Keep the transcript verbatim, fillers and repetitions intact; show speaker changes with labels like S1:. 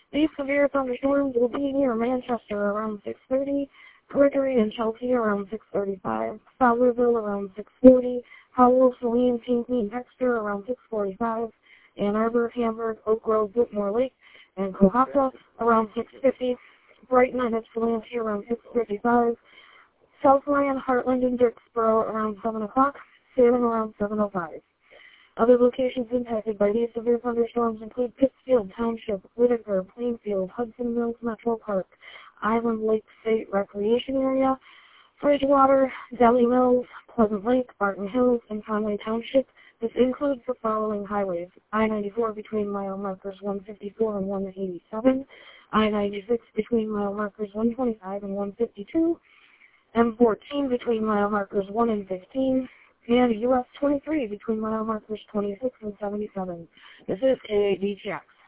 S1: These severe thunderstorms will be near Manchester around six thirty, Gregory and Chelsea around six thirty-five, Fowlerville around six forty, Howell, Saline, Pinckney, and Dexter around six forty-five, Ann Arbor, Hamburg, Oak Grove, Whitmore Lake, and Cohasset around six fifty, Brighton and Ypsilanti around six fifty-five, Southland, Heartland, and Dixboro around seven o'clock, Salem around seven oh five. Other locations impacted by these severe thunderstorms include Pittsfield Township, Whitaker, Plainfield, Hudson Mills Metro Park, Island Lake State Recreation Area, Bridgewater, Delhi Mills, Pleasant Lake, Barton Hills, and Conway Township. This includes the following highways: I ninety-four between mile markers one fifty-four and one eighty-seven, I ninety-six between mile markers one twenty-five and one fifty-two, M fourteen between mile markers one and fifteen, and U S twenty-three between mile markers twenty-six and seventy-seven. This is K A D Checks.